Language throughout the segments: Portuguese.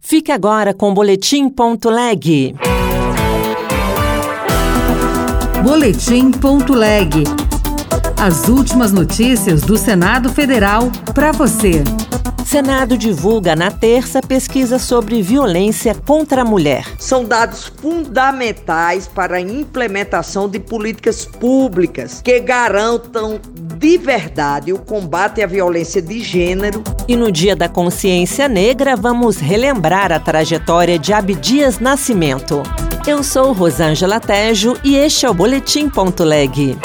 Fique agora com o Boletim.leg. Boletim.leg. As últimas notícias do Senado Federal para você. Senado divulga na terça pesquisa sobre violência contra a mulher. São dados fundamentais para a implementação de políticas públicas que garantam de verdade o combate à violência de gênero. E no Dia da Consciência Negra, vamos relembrar a trajetória de Abdias Nascimento. Eu sou Rosângela Tejo e este é o Boletim.leg.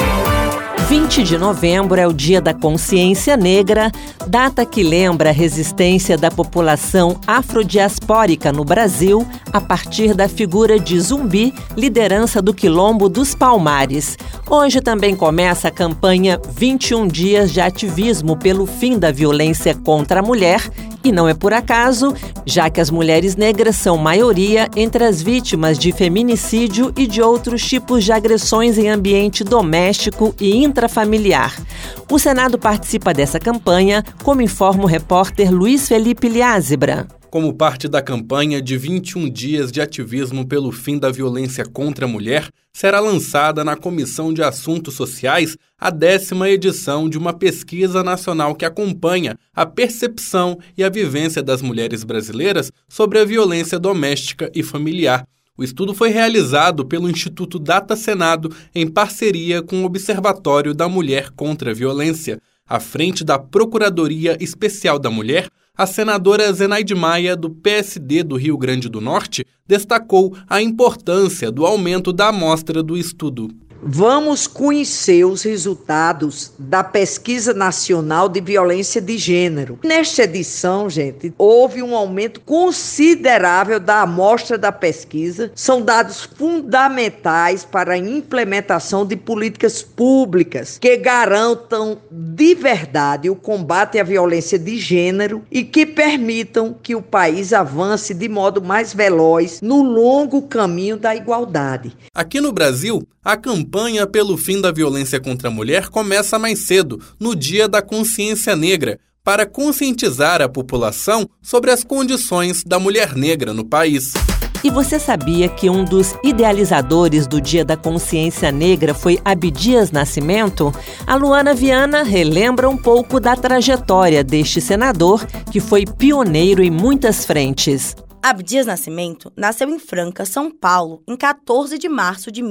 20 de novembro é o Dia da Consciência Negra, data que lembra a resistência da população afrodiaspórica no Brasil a partir da figura de Zumbi, liderança do Quilombo dos Palmares. Hoje também começa a campanha 21 Dias de Ativismo pelo Fim da Violência contra a Mulher, e não é por acaso, já que as mulheres negras são maioria entre as vítimas de feminicídio e de outros tipos de agressões em ambiente doméstico e intrafamiliar. O Senado participa dessa campanha, como informa o repórter Luiz Felipe Liázebra. Como parte da campanha de 21 dias de ativismo pelo fim da violência contra a mulher, será lançada na Comissão de Assuntos Sociais a 10ª edição de uma pesquisa nacional que acompanha a percepção e a vivência das mulheres brasileiras sobre a violência doméstica e familiar. O estudo foi realizado pelo Instituto Data Senado em parceria com o Observatório da Mulher contra a Violência. À frente da Procuradoria Especial da Mulher, a senadora Zenaide Maia, do PSD do Rio Grande do Norte, destacou a importância do aumento da amostra do estudo. Vamos conhecer os resultados da Pesquisa Nacional de Violência de Gênero. Nesta edição, gente, houve um aumento considerável da amostra da pesquisa. São dados fundamentais para a implementação de políticas públicas que garantam de verdade o combate à violência de gênero e que permitam que o país avance de modo mais veloz no longo caminho da igualdade. Aqui no Brasil, a campanha pelo fim da violência contra a mulher começa mais cedo, no Dia da Consciência Negra, para conscientizar a população sobre as condições da mulher negra no país. E você sabia que um dos idealizadores do Dia da Consciência Negra foi Abdias Nascimento? A Luana Viana relembra um pouco da trajetória deste senador, que foi pioneiro em muitas frentes. Abdias Nascimento nasceu em Franca, São Paulo, em 14 de março de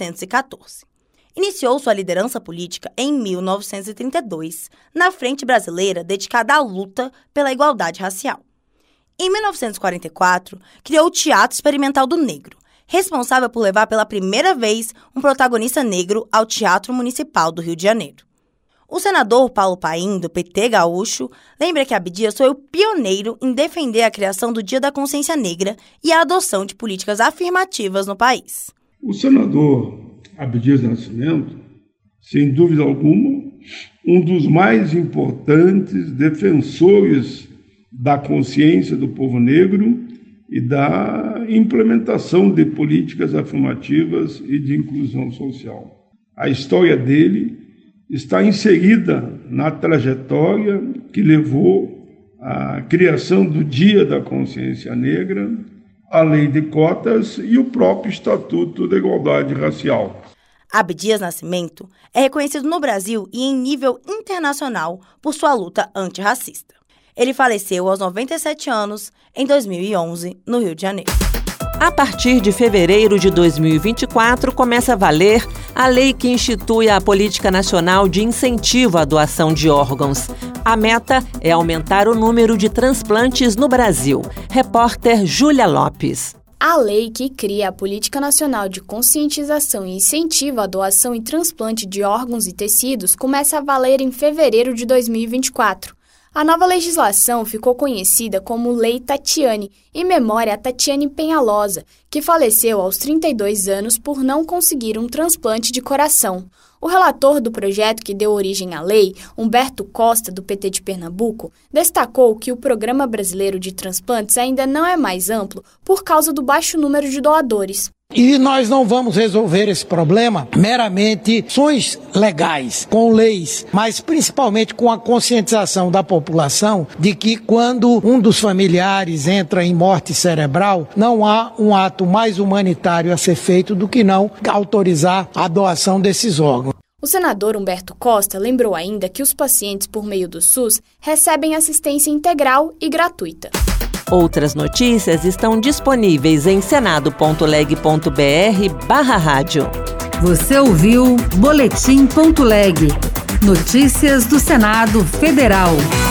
1914. Iniciou sua liderança política em 1932, na Frente Brasileira dedicada à luta pela igualdade racial. Em 1944, criou o Teatro Experimental do Negro, responsável por levar pela primeira vez um protagonista negro ao Teatro Municipal do Rio de Janeiro. O senador Paulo Paim, do PT gaúcho, lembra que Abdias foi o pioneiro em defender a criação do Dia da Consciência Negra e a adoção de políticas afirmativas no país. O senador Abdias Nascimento, sem dúvida alguma, um dos mais importantes defensores da consciência do povo negro e da implementação de políticas afirmativas e de inclusão social. A história dele está inserida na trajetória que levou à criação do Dia da Consciência Negra, a Lei de Cotas e o próprio Estatuto da Igualdade Racial. Abdias Nascimento é reconhecido no Brasil e em nível internacional por sua luta antirracista. Ele faleceu aos 97 anos, em 2011, no Rio de Janeiro. A partir de fevereiro de 2024, começa a valer a lei que institui a Política Nacional de Incentivo à Doação de Órgãos. A meta é aumentar o número de transplantes no Brasil. Repórter Júlia Lopes. A lei que cria a Política Nacional de Conscientização e Incentivo à Doação e Transplante de Órgãos e Tecidos começa a valer em fevereiro de 2024. A nova legislação ficou conhecida como Lei Tatiane, em memória a Tatiane Penhalosa, que faleceu aos 32 anos por não conseguir um transplante de coração. O relator do projeto que deu origem à lei, Humberto Costa, do PT de Pernambuco, destacou que o Programa Brasileiro de Transplantes ainda não é mais amplo por causa do baixo número de doadores. E nós não vamos resolver esse problema meramente ações legais, com leis, mas principalmente com a conscientização da população de que quando um dos familiares entra em morte cerebral, não há um ato mais humanitário a ser feito do que não autorizar a doação desses órgãos. O senador Humberto Costa lembrou ainda que os pacientes por meio do SUS recebem assistência integral e gratuita. Outras notícias estão disponíveis em senado.leg.br/rádio. Você ouviu Boletim.leg. Notícias do Senado Federal.